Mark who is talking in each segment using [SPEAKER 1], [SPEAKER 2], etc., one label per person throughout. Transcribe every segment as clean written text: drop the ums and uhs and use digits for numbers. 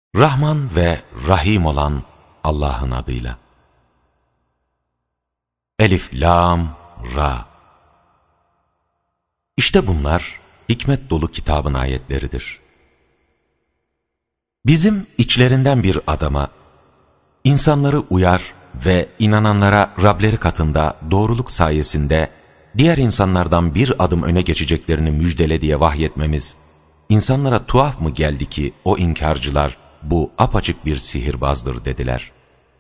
[SPEAKER 1] Rahman ve Rahim olan Allah'ın adıyla. Elif, Lam, Ra. İşte bunlar hikmet dolu kitabın ayetleridir. Bizim içlerinden bir adama, insanları uyar ve inananlara Rableri katında doğruluk sayesinde diğer insanlardan bir adım öne geçeceklerini müjdele diye vahyetmemiz, insanlara tuhaf mı geldi ki o inkarcılar bu apaçık bir sihirbazdır dediler.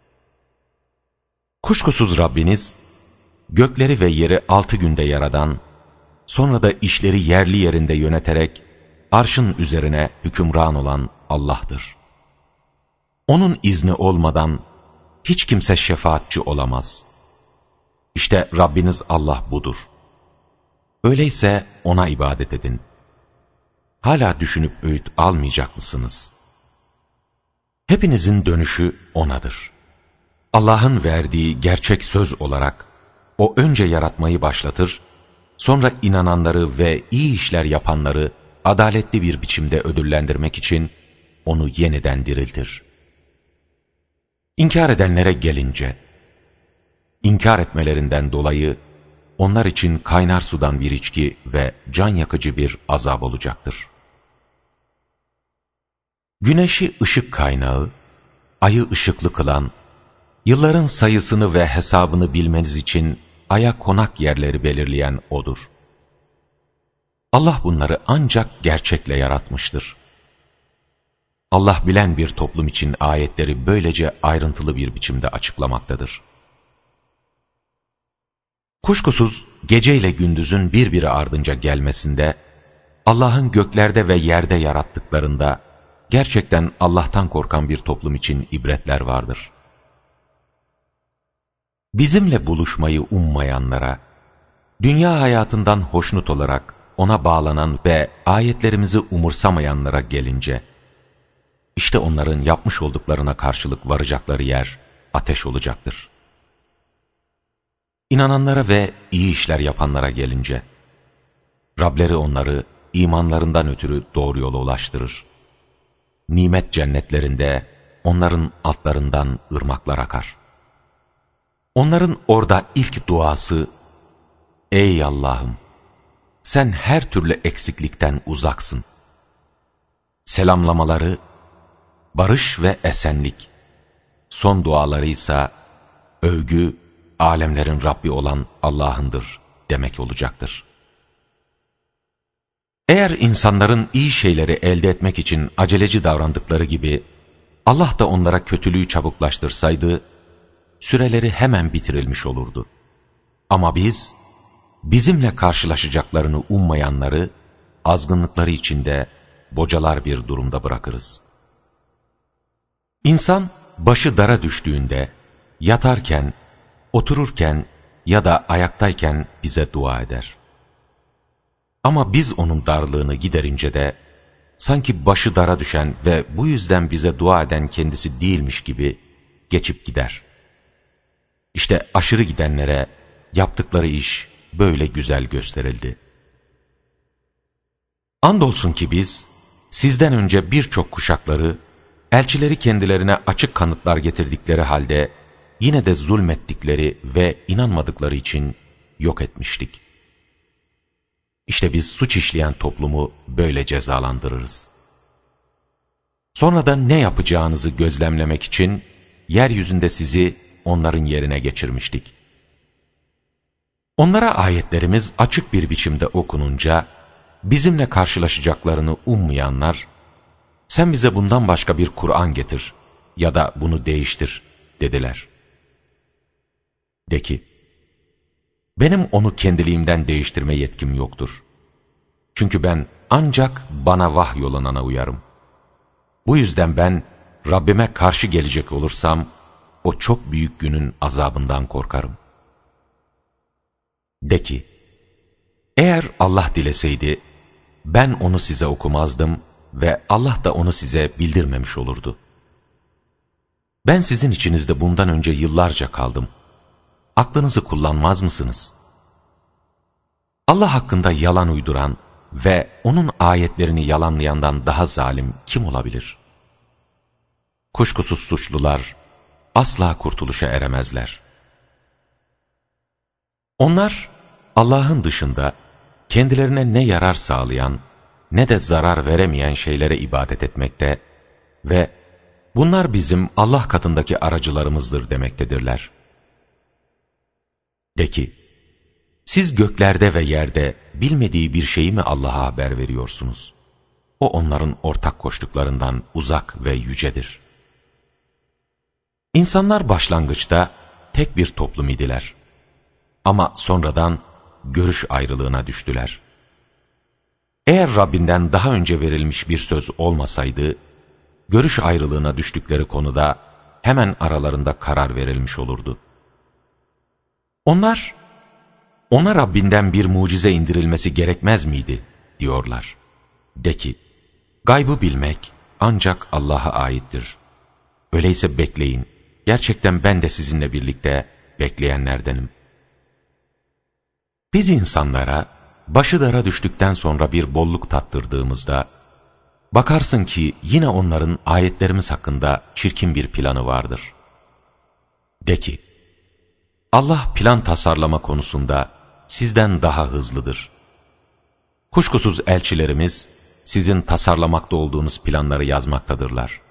[SPEAKER 1] Kuşkusuz Rabbiniz, gökleri ve yeri 6 günde yaradan, sonra da işleri yerli yerinde yöneterek, arşın üzerine hükümran olan Allah'tır. O'nun izni olmadan hiç kimse şefaatçi olamaz. İşte Rabbiniz Allah budur. Öyleyse O'na ibadet edin. Hala düşünüp öğüt almayacak mısınız? Hepinizin dönüşü O'nadır. Allah'ın verdiği gerçek söz olarak, O önce yaratmayı başlatır, sonra inananları ve iyi işler yapanları adaletli bir biçimde ödüllendirmek için onu yeniden diriltir. İnkar edenlere gelince, inkar etmelerinden dolayı onlar için kaynar sudan bir içki ve can yakıcı bir azap olacaktır. Güneşi ışık kaynağı, ayı ışıklı kılan, yılların sayısını ve hesabını bilmeniz için aya konak yerleri belirleyen O'dur. Allah bunları ancak gerçekle yaratmıştır. Allah bilen bir toplum için ayetleri böylece ayrıntılı bir biçimde açıklamaktadır. Kuşkusuz gece ile gündüzün birbiri ardınca gelmesinde, Allah'ın göklerde ve yerde yarattıklarında, gerçekten Allah'tan korkan bir toplum için ibretler vardır. Bizimle buluşmayı ummayanlara, dünya hayatından hoşnut olarak O'na bağlanan ve ayetlerimizi umursamayanlara gelince, işte onların yapmış olduklarına karşılık varacakları yer ateş olacaktır. İnananlara ve iyi işler yapanlara gelince, Rableri onları imanlarından ötürü doğru yola ulaştırır. Nimet cennetlerinde onların altlarından ırmaklar akar. Onların orada ilk duası, "Ey Allah'ım, sen her türlü eksiklikten uzaksın." Selamlamaları, barış ve esenlik. Son duaları ise, övgü, alemlerin Rabbi olan Allah'ındır demek olacaktır. Eğer insanların iyi şeyleri elde etmek için aceleci davrandıkları gibi, Allah da onlara kötülüğü çabuklaştırsaydı, süreleri hemen bitirilmiş olurdu. Ama biz, bizimle karşılaşacaklarını ummayanları, azgınlıkları içinde bocalar bir durumda bırakırız. İnsan, başı dara düştüğünde, yatarken, otururken ya da ayaktayken bize dua eder. Ama biz onun darlığını giderince de, sanki başı dara düşen ve bu yüzden bize dua eden kendisi değilmiş gibi geçip gider. İşte aşırı gidenlere yaptıkları iş böyle güzel gösterildi. Andolsun ki biz, sizden önce birçok kuşakları, elçileri kendilerine açık kanıtlar getirdikleri halde, yine de zulmettikleri ve inanmadıkları için yok etmiştik. İşte biz suç işleyen toplumu böyle cezalandırırız. Sonra da ne yapacağınızı gözlemlemek için, yeryüzünde sizi onların yerine geçirmiştik. Onlara ayetlerimiz açık bir biçimde okununca, bizimle karşılaşacaklarını ummayanlar, "Sen bize bundan başka bir Kur'an getir ya da bunu değiştir," dediler. De ki, benim onu kendiliğimden değiştirme yetkim yoktur. Çünkü ben ancak bana vahyolunana uyarım. Bu yüzden ben Rabbime karşı gelecek olursam, o çok büyük günün azabından korkarım. De ki, eğer Allah dileseydi, ben onu size okumazdım ve Allah da onu size bildirmemiş olurdu. Ben sizin içinizde bundan önce yıllarca kaldım. Aklınızı kullanmaz mısınız? Allah hakkında yalan uyduran ve onun ayetlerini yalanlayandan daha zalim kim olabilir? Kuşkusuz suçlular asla kurtuluşa eremezler. Onlar Allah'ın dışında kendilerine ne yarar sağlayan ne de zarar veremeyen şeylere ibadet etmekte ve bunlar bizim Allah katındaki aracılarımızdır demektedirler. De ki, siz göklerde ve yerde bilmediği bir şeyi mi Allah'a haber veriyorsunuz? O onların ortak koştuklarından uzak ve yücedir. İnsanlar başlangıçta tek bir toplum idiler. Ama sonradan görüş ayrılığına düştüler. Eğer Rabbinden daha önce verilmiş bir söz olmasaydı, görüş ayrılığına düştükleri konuda hemen aralarında karar verilmiş olurdu. Onlar, ona Rabbinden bir mucize indirilmesi gerekmez miydi diyorlar. De ki, gaybı bilmek ancak Allah'a aittir. Öyleyse bekleyin, gerçekten ben de sizinle birlikte bekleyenlerdenim. Biz insanlara başı dara düştükten sonra bir bolluk tattırdığımızda, bakarsın ki yine onların ayetlerimiz hakkında çirkin bir planı vardır. De ki, Allah plan tasarlama konusunda sizden daha hızlıdır. Kuşkusuz elçilerimiz sizin tasarlamakta olduğunuz planları yazmaktadırlar.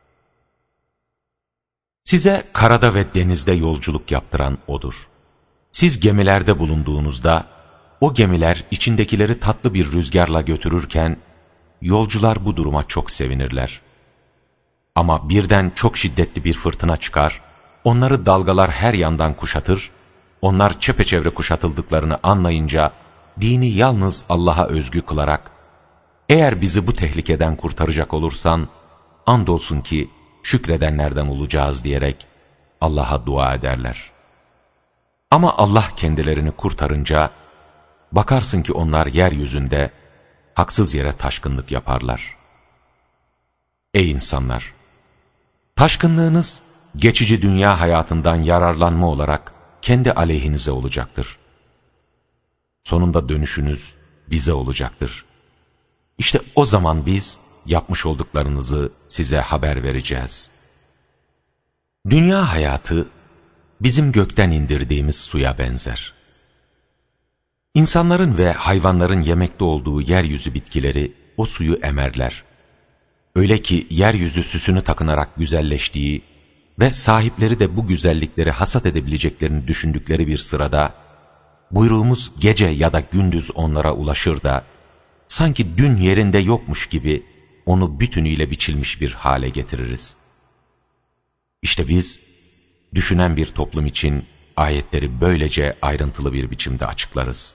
[SPEAKER 1] Size karada ve denizde yolculuk yaptıran O'dur. Siz gemilerde bulunduğunuzda, o gemiler içindekileri tatlı bir rüzgarla götürürken, yolcular bu duruma çok sevinirler. Ama birden çok şiddetli bir fırtına çıkar, onları dalgalar her yandan kuşatır, onlar çepeçevre kuşatıldıklarını anlayınca, dini yalnız Allah'a özgü kılarak, eğer bizi bu tehlikeden kurtaracak olursan, andolsun ki şükredenlerden olacağız diyerek Allah'a dua ederler. Ama Allah kendilerini kurtarınca, bakarsın ki onlar yeryüzünde haksız yere taşkınlık yaparlar. Ey insanlar! Taşkınlığınız geçici dünya hayatından yararlanma olarak kendi aleyhinize olacaktır. Sonunda dönüşünüz bize olacaktır. İşte o zaman biz yapmış olduklarınızı size haber vereceğiz. Dünya hayatı bizim gökten indirdiğimiz suya benzer. İnsanların ve hayvanların yemekte olduğu yeryüzü bitkileri o suyu emerler. Öyle ki yeryüzü süsünü takınarak güzelleştiği ve sahipleri de bu güzellikleri hasat edebileceklerini düşündükleri bir sırada, buyruğumuz gece ya da gündüz onlara ulaşır da, sanki dün yerinde yokmuş gibi onu bütünüyle biçilmiş bir hale getiririz. İşte biz, düşünen bir toplum için ayetleri böylece ayrıntılı bir biçimde açıklarız.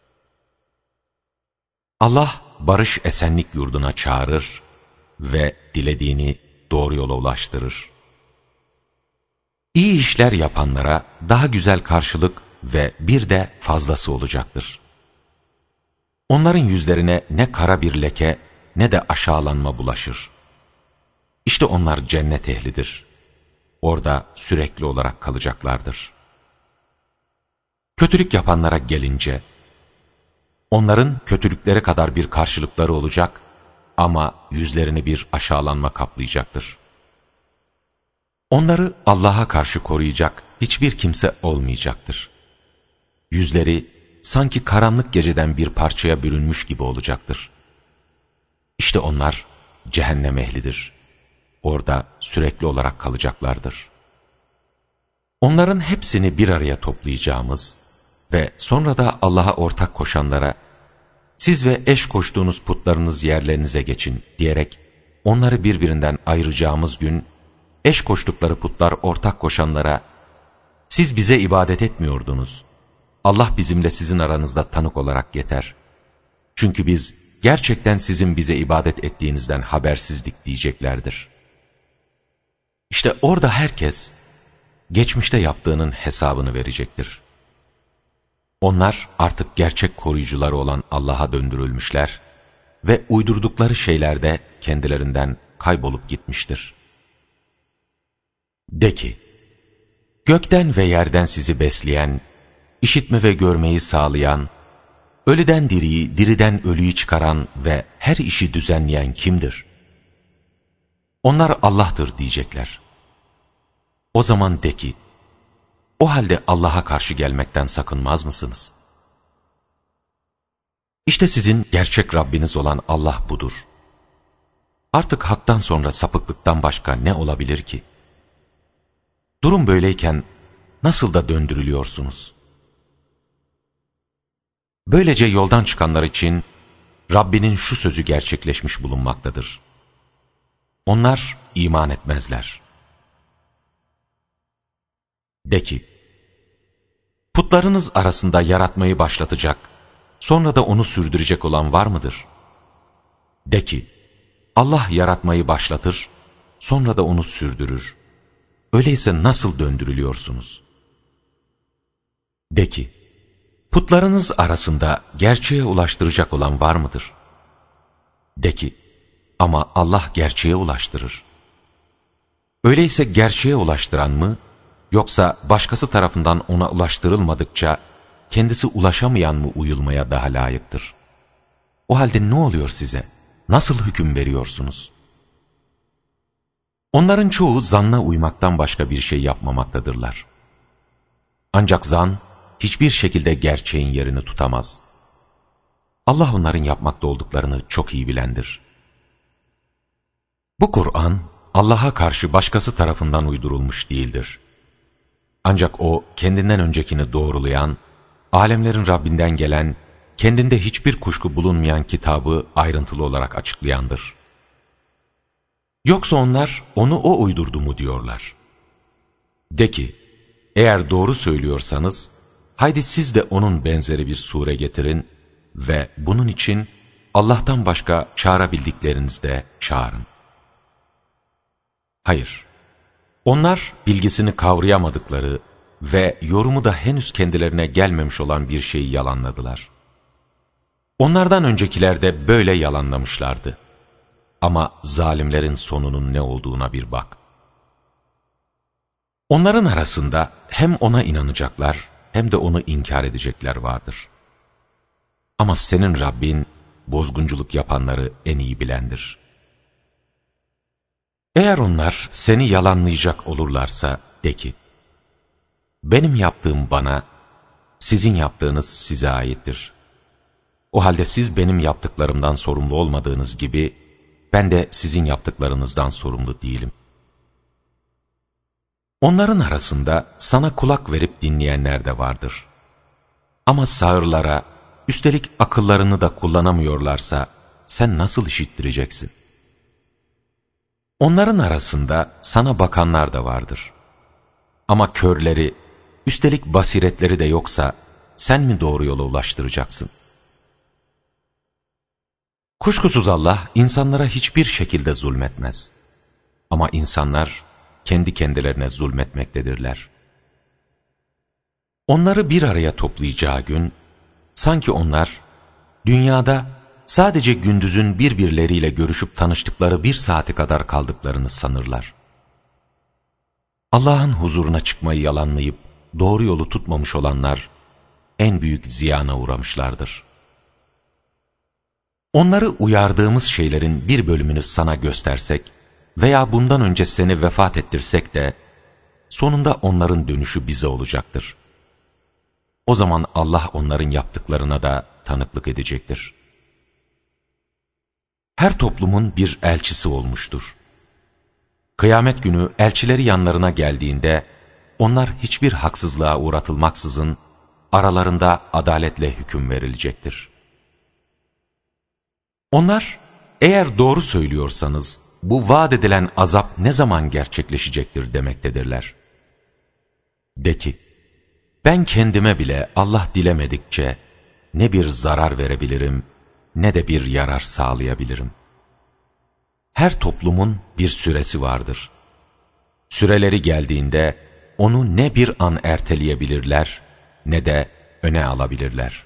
[SPEAKER 1] Allah barış esenlik yurduna çağırır ve dilediğini doğru yola ulaştırır. İyi işler yapanlara daha güzel karşılık ve bir de fazlası olacaktır. Onların yüzlerine ne kara bir leke ne de aşağılanma bulaşır. İşte onlar cennet ehlidir. Orada sürekli olarak kalacaklardır. Kötülük yapanlara gelince, onların kötülükleri kadar bir karşılıkları olacak ama yüzlerini bir aşağılanma kaplayacaktır. Onları Allah'a karşı koruyacak hiçbir kimse olmayacaktır. Yüzleri sanki karanlık geceden bir parçaya bürünmüş gibi olacaktır. İşte onlar cehennem ehlidir. Orada sürekli olarak kalacaklardır. Onların hepsini bir araya toplayacağımız ve sonra da Allah'a ortak koşanlara, siz ve eş koştuğunuz putlarınız yerlerinize geçin diyerek onları birbirinden ayıracağımız gün, eş koştukları putlar ortak koşanlara, siz bize ibadet etmiyordunuz. Allah bizimle sizin aranızda tanık olarak yeter. Çünkü biz gerçekten sizin bize ibadet ettiğinizden habersizdik diyeceklerdir. İşte orada herkes geçmişte yaptığının hesabını verecektir. Onlar artık gerçek koruyucuları olan Allah'a döndürülmüşler ve uydurdukları şeyler de kendilerinden kaybolup gitmiştir. De ki, gökten ve yerden sizi besleyen, işitme ve görmeyi sağlayan, ölüden diriyi, diriden ölüyü çıkaran ve her işi düzenleyen kimdir? Onlar Allah'tır diyecekler. O zaman de ki, o halde Allah'a karşı gelmekten sakınmaz mısınız? İşte sizin gerçek Rabbiniz olan Allah budur. Artık haktan sonra sapıklıktan başka ne olabilir ki? Durum böyleyken nasıl da döndürülüyorsunuz? Böylece yoldan çıkanlar için Rabbinin şu sözü gerçekleşmiş bulunmaktadır. Onlar iman etmezler. De ki, putlarınız arasında yaratmayı başlatacak, sonra da onu sürdürecek olan var mıdır? De ki, Allah yaratmayı başlatır, sonra da onu sürdürür. Öyleyse nasıl döndürülüyorsunuz? De ki, putlarınız arasında gerçeğe ulaştıracak olan var mıdır? De ki, ama Allah gerçeğe ulaştırır. Öyleyse gerçeğe ulaştıran mı, yoksa başkası tarafından ona ulaştırılmadıkça kendisi ulaşamayan mı uyulmaya daha layıktır? O halde ne oluyor size? Nasıl hüküm veriyorsunuz? Onların çoğu zanna uymaktan başka bir şey yapmamaktadırlar. Ancak zan hiçbir şekilde gerçeğin yerini tutamaz. Allah onların yapmakta olduklarını çok iyi bilendir. Bu Kur'an, Allah'a karşı başkası tarafından uydurulmuş değildir. Ancak O, kendinden öncekini doğrulayan, alemlerin Rabbinden gelen, kendinde hiçbir kuşku bulunmayan kitabı ayrıntılı olarak açıklayandır. Yoksa onlar, onu O uydurdu mu diyorlar. De ki, eğer doğru söylüyorsanız, haydi siz de onun benzeri bir sure getirin ve bunun için Allah'tan başka çağırabildiklerinizi çağırın. Hayır, onlar bilgisini kavrayamadıkları ve yorumu da henüz kendilerine gelmemiş olan bir şeyi yalanladılar. Onlardan öncekiler de böyle yalanlamışlardı. Ama zalimlerin sonunun ne olduğuna bir bak. Onların arasında hem ona inanacaklar hem de onu inkar edecekler vardır. Ama senin Rabbin bozgunculuk yapanları en iyi bilendir. Eğer onlar seni yalanlayacak olurlarsa de ki, benim yaptığım bana, sizin yaptığınız size aittir. O halde siz benim yaptıklarımdan sorumlu olmadığınız gibi, ben de sizin yaptıklarınızdan sorumlu değilim. Onların arasında sana kulak verip dinleyenler de vardır. Ama sağırlara, üstelik akıllarını da kullanamıyorlarsa, sen nasıl işittireceksin? Onların arasında sana bakanlar da vardır. Ama körleri, üstelik basiretleri de yoksa, sen mi doğru yola ulaştıracaksın? Kuşkusuz Allah, insanlara hiçbir şekilde zulmetmez. Ama insanlar, kendi kendilerine zulmetmektedirler. Onları bir araya toplayacağı gün, sanki onlar, dünyada sadece gündüzün birbirleriyle görüşüp tanıştıkları bir saate kadar kaldıklarını sanırlar. Allah'ın huzuruna çıkmayı yalanlayıp, doğru yolu tutmamış olanlar, en büyük ziyana uğramışlardır. Onları uyardığımız şeylerin bir bölümünü sana göstersek veya bundan önce seni vefat ettirsek de, sonunda onların dönüşü bize olacaktır. O zaman Allah onların yaptıklarına da tanıklık edecektir. Her toplumun bir elçisi olmuştur. Kıyamet günü elçileri yanlarına geldiğinde, onlar hiçbir haksızlığa uğratılmaksızın, aralarında adaletle hüküm verilecektir. Onlar, eğer doğru söylüyorsanız, bu vaat edilen azap ne zaman gerçekleşecektir demektedirler. De ki, ben kendime bile Allah dilemedikçe ne bir zarar verebilirim, ne de bir yarar sağlayabilirim. Her toplumun bir süresi vardır. Süreleri geldiğinde onu ne bir an erteleyebilirler, ne de öne alabilirler.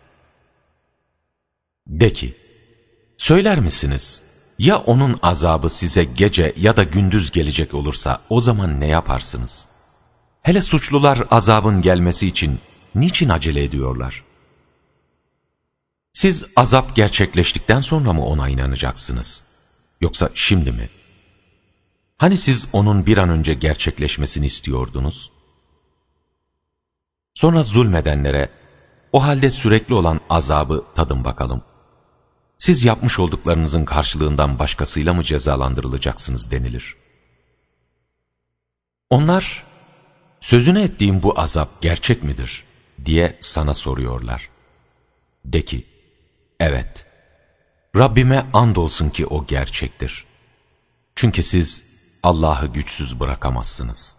[SPEAKER 1] De ki, söyler misiniz, ya onun azabı size gece ya da gündüz gelecek olursa o zaman ne yaparsınız? Hele suçlular azabın gelmesi için niçin acele ediyorlar? Siz azap gerçekleştikten sonra mı ona inanacaksınız? Yoksa şimdi mi? Hani siz onun bir an önce gerçekleşmesini istiyordunuz? Sonra zulmedenlere, o halde sürekli olan azabı tadın bakalım. Siz yapmış olduklarınızın karşılığından başkasıyla mı cezalandırılacaksınız denilir. Onlar, sözünü ettiğim bu azap gerçek midir diye sana soruyorlar. De ki, evet, Rabbime andolsun ki o gerçektir. Çünkü siz Allah'ı güçsüz bırakamazsınız.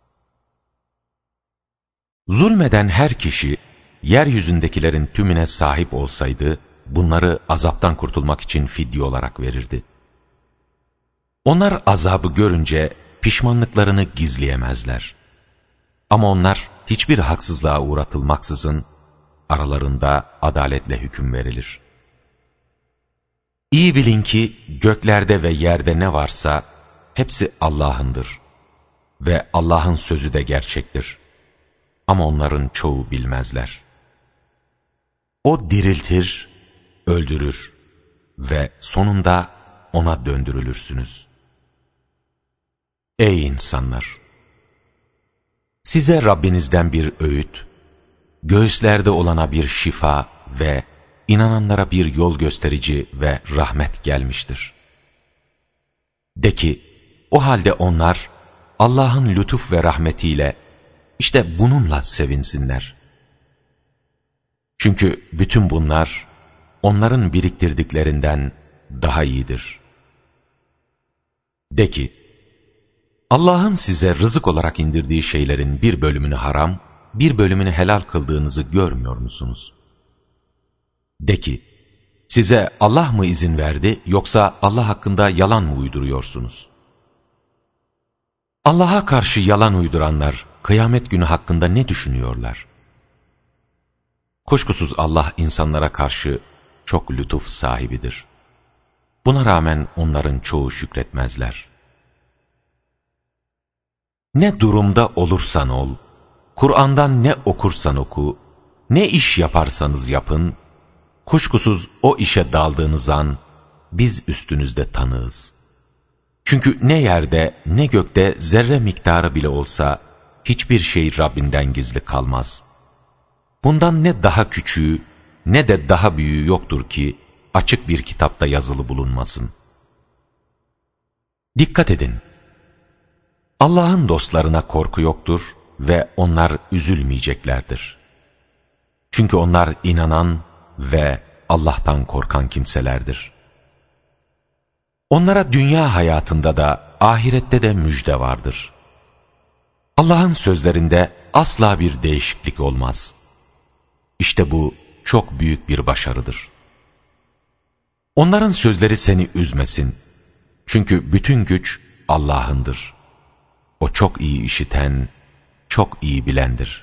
[SPEAKER 1] Zulmeden her kişi, yeryüzündekilerin tümüne sahip olsaydı, bunları azaptan kurtulmak için fidye olarak verirdi. Onlar azabı görünce pişmanlıklarını gizleyemezler. Ama onlar hiçbir haksızlığa uğratılmaksızın aralarında adaletle hüküm verilir. İyi bilin ki göklerde ve yerde ne varsa hepsi Allah'ındır ve Allah'ın sözü de gerçektir. Ama onların çoğu bilmezler. O diriltir, öldürür ve sonunda ona döndürülürsünüz. Ey insanlar! Size Rabbinizden bir öğüt, göğüslerde olana bir şifa ve inananlara bir yol gösterici ve rahmet gelmiştir. De ki, o halde onlar Allah'ın lütuf ve rahmetiyle işte bununla sevinsinler. Çünkü bütün bunlar onların biriktirdiklerinden daha iyidir. De ki, Allah'ın size rızık olarak indirdiği şeylerin bir bölümünü haram, bir bölümünü helal kıldığınızı görmüyor musunuz? De ki, size Allah mı izin verdi yoksa Allah hakkında yalan mı uyduruyorsunuz? Allah'a karşı yalan uyduranlar kıyamet günü hakkında ne düşünüyorlar? Kuşkusuz Allah insanlara karşı çok lütuf sahibidir. Buna rağmen onların çoğu şükretmezler. Ne durumda olursan ol, Kur'an'dan ne okursan oku, ne iş yaparsanız yapın, kuşkusuz o işe daldığınız an biz üstünüzde tanığız. Çünkü ne yerde ne gökte zerre miktarı bile olsa hiçbir şey Rabbinden gizli kalmaz. Bundan ne daha küçüğü ne de daha büyüğü yoktur ki açık bir kitapta yazılı bulunmasın. Dikkat edin! Allah'ın dostlarına korku yoktur ve onlar üzülmeyeceklerdir. Çünkü onlar inanan ve Allah'tan korkan kimselerdir. Onlara dünya hayatında da ahirette de müjde vardır. Allah'ın sözlerinde asla bir değişiklik olmaz. İşte bu çok büyük bir başarıdır. Onların sözleri seni üzmesin. Çünkü bütün güç Allah'ındır. O çok iyi işiten, çok iyi bilendir.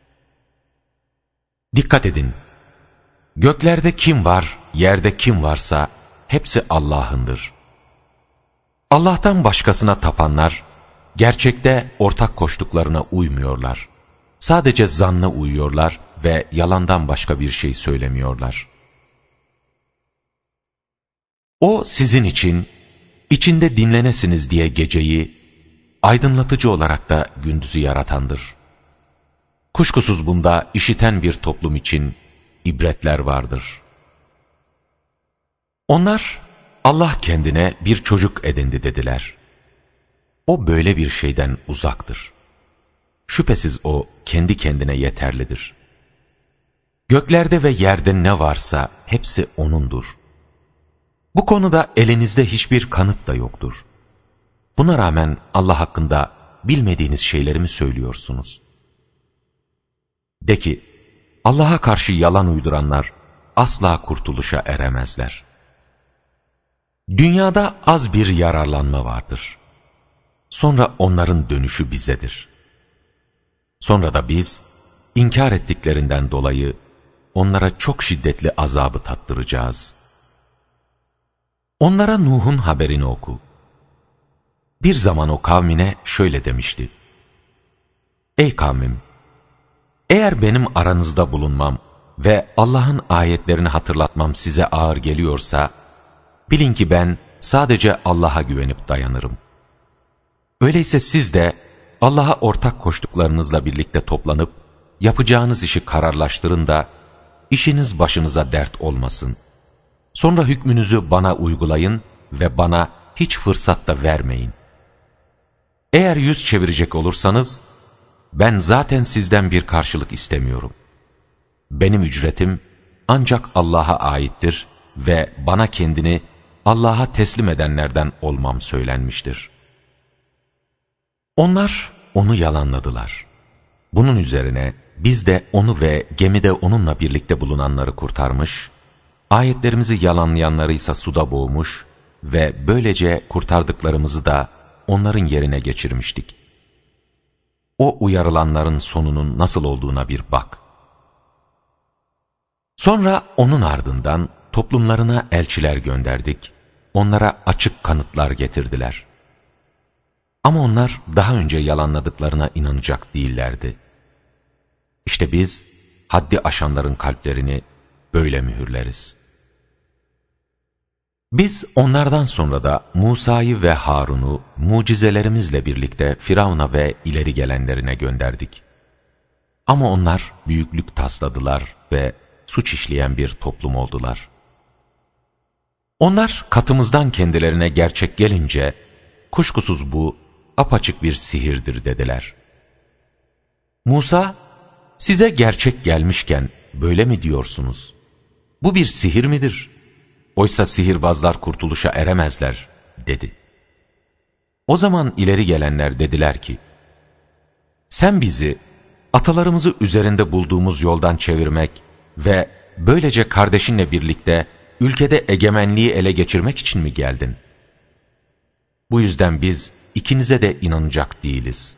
[SPEAKER 1] Dikkat edin! Göklerde kim var, yerde kim varsa hepsi Allah'ındır. Allah'tan başkasına tapanlar, gerçekte ortak koştuklarına uymuyorlar. Sadece zanna uyuyorlar ve yalandan başka bir şey söylemiyorlar. O sizin için, içinde dinlenesiniz diye geceyi, aydınlatıcı olarak da gündüzü yaratandır. Kuşkusuz bunda işiten bir toplum için ibretler vardır. Onlar, Allah kendine bir çocuk edindi dediler. O böyle bir şeyden uzaktır. Şüphesiz o kendi kendine yeterlidir. Göklerde ve yerde ne varsa hepsi O'nundur. Bu konuda elinizde hiçbir kanıt da yoktur. Buna rağmen Allah hakkında bilmediğiniz şeyleri mi söylüyorsunuz? De ki, Allah'a karşı yalan uyduranlar asla kurtuluşa eremezler. Dünyada az bir yararlanma vardır. Sonra onların dönüşü bizedir. Sonra da biz, inkar ettiklerinden dolayı onlara çok şiddetli azabı tattıracağız. Onlara Nuh'un haberini oku. Bir zaman o kavmine şöyle demişti: Ey kavmim! Eğer benim aranızda bulunmam ve Allah'ın ayetlerini hatırlatmam size ağır geliyorsa, bilin ki ben sadece Allah'a güvenip dayanırım. Öyleyse siz de Allah'a ortak koştuklarınızla birlikte toplanıp yapacağınız işi kararlaştırın da işiniz başınıza dert olmasın. Sonra hükmünüzü bana uygulayın ve bana hiç fırsat da vermeyin. Eğer yüz çevirecek olursanız, ben zaten sizden bir karşılık istemiyorum. Benim ücretim ancak Allah'a aittir ve bana kendini Allah'a teslim edenlerden olmam söylenmiştir. Onlar onu yalanladılar. Bunun üzerine biz de onu ve gemide onunla birlikte bulunanları kurtarmış, ayetlerimizi yalanlayanları ise suda boğmuş ve böylece kurtardıklarımızı da onların yerine geçirmiştik. O uyarılanların sonunun nasıl olduğuna bir bak. Sonra onun ardından toplumlarına elçiler gönderdik. Onlara açık kanıtlar getirdiler. Ama onlar daha önce yalanladıklarına inanacak değillerdi. İşte biz haddi aşanların kalplerini böyle mühürleriz. Biz onlardan sonra da Musa'yı ve Harun'u mucizelerimizle birlikte Firavun'a ve ileri gelenlerine gönderdik. Ama onlar büyüklük tasladılar ve suç işleyen bir toplum oldular. Onlar katımızdan kendilerine gerçek gelince, kuşkusuz bu apaçık bir sihirdir dediler. Musa, size gerçek gelmişken böyle mi diyorsunuz? Bu bir sihir midir? Oysa sihirbazlar kurtuluşa eremezler, dedi. O zaman ileri gelenler dediler ki, sen bizi atalarımızı üzerinde bulduğumuz yoldan çevirmek ve böylece kardeşinle birlikte ülkede egemenliği ele geçirmek için mi geldin? Bu yüzden biz ikinize de inanacak değiliz.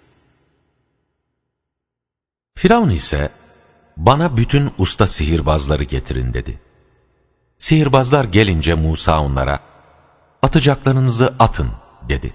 [SPEAKER 1] Firavun ise, bana bütün usta sihirbazları getirin dedi. Sihirbazlar gelince Musa onlara, atacaklarınızı atın dedi.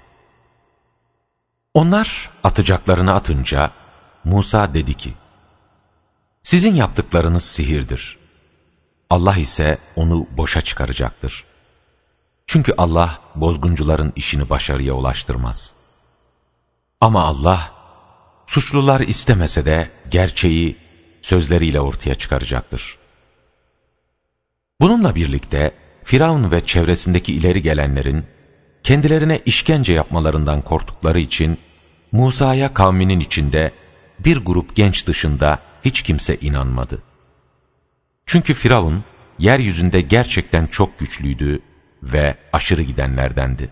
[SPEAKER 1] Onlar atacaklarını atınca Musa dedi ki, sizin yaptıklarınız sihirdir. Allah ise onu boşa çıkaracaktır. Çünkü Allah bozguncuların işini başarıya ulaştırmaz. Ama Allah, suçlular istemese de gerçeği sözleriyle ortaya çıkaracaktır. Bununla birlikte Firavun ve çevresindeki ileri gelenlerin kendilerine işkence yapmalarından korktukları için Musa'ya kavminin içinde bir grup genç dışında hiç kimse inanmadı. Çünkü Firavun yeryüzünde gerçekten çok güçlüydü ve aşırı gidenlerdendi.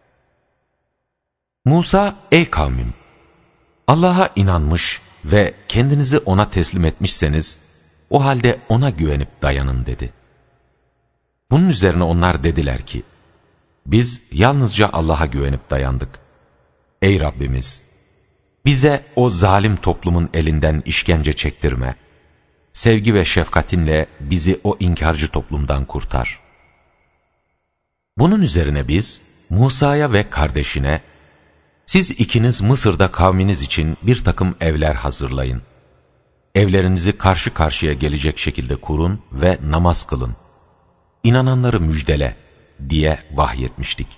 [SPEAKER 1] Musa, ey kavmim! Allah'a inanmış ve kendinizi ona teslim etmişseniz, o halde ona güvenip dayanın dedi. Bunun üzerine onlar dediler ki, biz yalnızca Allah'a güvenip dayandık. Ey Rabbimiz! Bize o zalim toplumun elinden işkence çektirme. Sevgi ve şefkatinle bizi o inkarcı toplumdan kurtar. Bunun üzerine biz Musa'ya ve kardeşine, siz ikiniz Mısır'da kavminiz için bir takım evler hazırlayın. Evlerinizi karşı karşıya gelecek şekilde kurun ve namaz kılın. İnananları müjdele diye vahyetmiştik.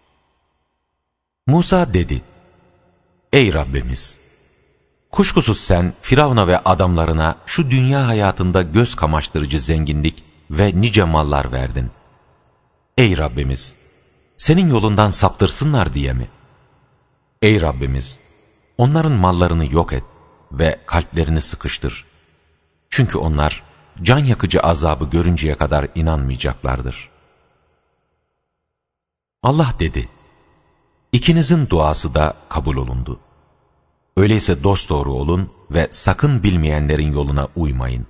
[SPEAKER 1] Musa dedi, ey Rabbimiz! Kuşkusuz sen Firavun'a ve adamlarına şu dünya hayatında göz kamaştırıcı zenginlik ve nice mallar verdin. Ey Rabbimiz! Senin yolundan saptırsınlar diye mi? Ey Rabbimiz! Onların mallarını yok et ve kalplerini sıkıştır. Çünkü onlar can yakıcı azabı görünceye kadar inanmayacaklardır. Allah dedi, İkinizin duası da kabul olundu. Öyleyse dosdoğru olun ve sakın bilmeyenlerin yoluna uymayın.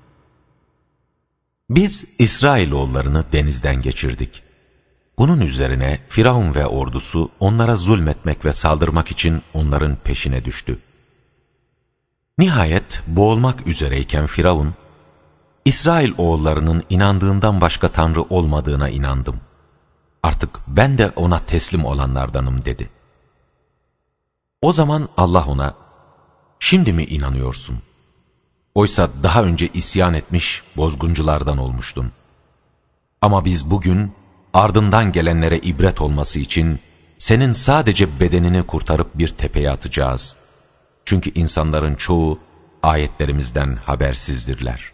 [SPEAKER 1] Biz İsrailoğullarını denizden geçirdik. Bunun üzerine Firavun ve ordusu onlara zulmetmek ve saldırmak için onların peşine düştü. Nihayet boğulmak üzereyken Firavun, İsrailoğullarının inandığından başka tanrı olmadığına inandım. Artık ben de ona teslim olanlardanım dedi. O zaman Allah ona, şimdi mi inanıyorsun? Oysa daha önce isyan etmiş bozgunculardan olmuştun. Ama biz bugün ardından gelenlere ibret olması için senin sadece bedenini kurtarıp bir tepeye atacağız. Çünkü insanların çoğu ayetlerimizden habersizdirler.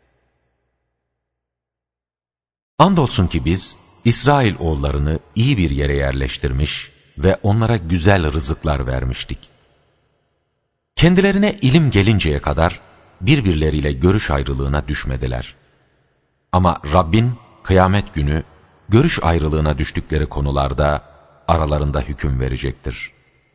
[SPEAKER 1] Andolsun ki biz İsrail oğullarını iyi bir yere yerleştirmiş ve onlara güzel rızıklar vermiştik. Kendilerine ilim gelinceye kadar birbirleriyle görüş ayrılığına düşmediler. Ama Rabbin kıyamet günü görüş ayrılığına düştükleri konularda aralarında hüküm verecektir.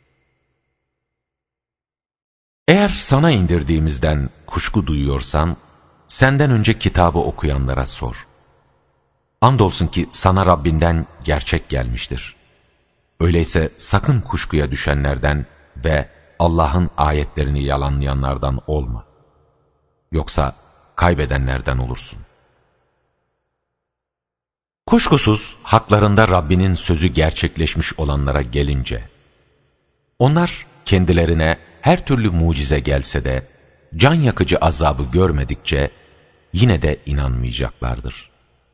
[SPEAKER 1] Eğer sana indirdiğimizden kuşku duyuyorsan, senden önce kitabı okuyanlara sor. Andolsun ki sana Rabbinden gerçek gelmiştir. Öyleyse sakın kuşkuya düşenlerden ve Allah'ın ayetlerini yalanlayanlardan olma. Yoksa kaybedenlerden olursun. Kuşkusuz haklarında Rabbinin sözü gerçekleşmiş olanlara gelince, onlar kendilerine her türlü mucize gelse de, can yakıcı azabı görmedikçe yine de inanmayacaklardır.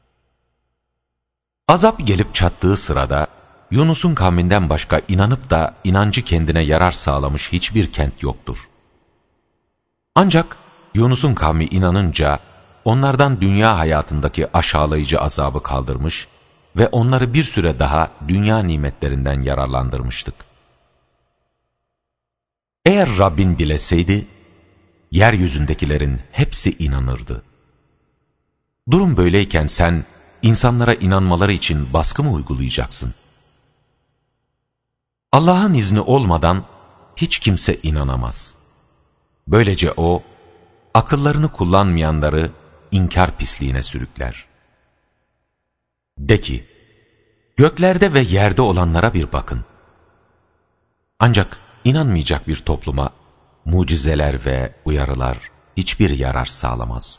[SPEAKER 1] Azap gelip çattığı sırada, Yunus'un kavminden başka inanıp da inancı kendine yarar sağlamış hiçbir kent yoktur. Ancak Yunus'un kavmi inanınca, onlardan dünya hayatındaki aşağılayıcı azabı kaldırmış ve onları bir süre daha dünya nimetlerinden yararlandırmıştık. Eğer Rabbin dileseydi, yeryüzündekilerin hepsi inanırdı. Durum böyleyken sen, insanlara inanmaları için baskı mı uygulayacaksın? Allah'ın izni olmadan hiç kimse inanamaz. Böylece O, akıllarını kullanmayanları inkar pisliğine sürükler. De ki, göklerde ve yerde olanlara bir bakın. Ancak inanmayacak bir topluma mucizeler ve uyarılar hiçbir yarar sağlamaz.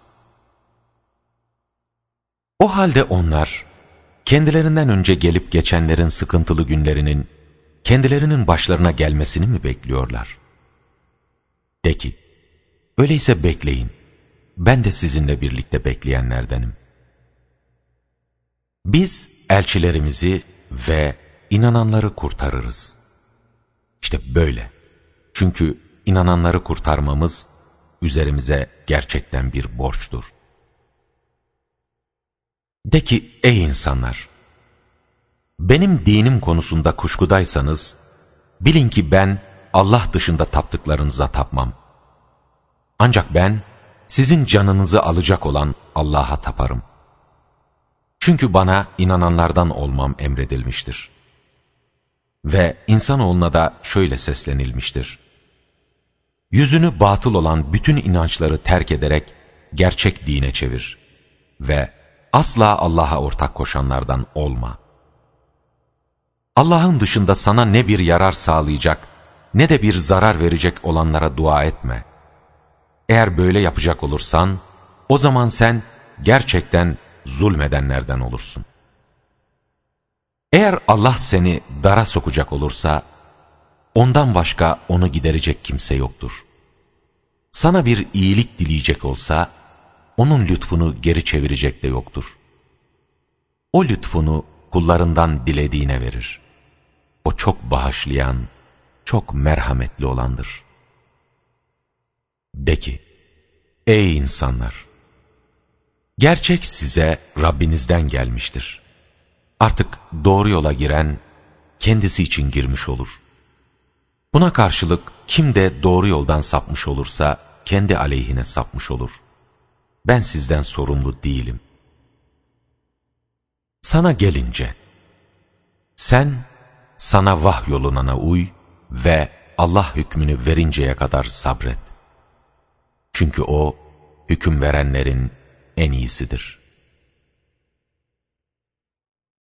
[SPEAKER 1] O halde onlar, kendilerinden önce gelip geçenlerin sıkıntılı günlerinin, kendilerinin başlarına gelmesini mi bekliyorlar? De ki, öyleyse bekleyin, ben de sizinle birlikte bekleyenlerdenim. Biz elçilerimizi ve inananları kurtarırız. İşte böyle. Çünkü inananları kurtarmamız, üzerimize gerçekten bir borçtur. De ki, ey insanlar! Benim dinim konusunda kuşkudaysanız, bilin ki ben Allah dışında taptıklarınıza tapmam. Ancak ben, sizin canınızı alacak olan Allah'a taparım. Çünkü bana inananlardan olmam emredilmiştir. Ve insanoğluna da şöyle seslenilmiştir. Yüzünü batıl olan bütün inançları terk ederek gerçek dine çevir ve asla Allah'a ortak koşanlardan olma. Allah'ın dışında sana ne bir yarar sağlayacak ne de bir zarar verecek olanlara dua etme. Eğer böyle yapacak olursan, o zaman sen gerçekten zulmedenlerden olursun. Eğer Allah seni dara sokacak olursa, ondan başka onu giderecek kimse yoktur. Sana bir iyilik dileyecek olsa, onun lütfunu geri çevirecek de yoktur. O lütfunu kullarından dilediğine verir. O çok bağışlayan, çok merhametli olandır. De ki, ey insanlar! Gerçek size Rabbinizden gelmiştir. Artık doğru yola giren, kendisi için girmiş olur. Buna karşılık kim de doğru yoldan sapmış olursa, kendi aleyhine sapmış olur. Ben sizden sorumlu değilim. Sana gelince, sen sana vahyolunana uy ve Allah hükmünü verinceye kadar sabret. Çünkü O, hüküm verenlerin en iyisidir.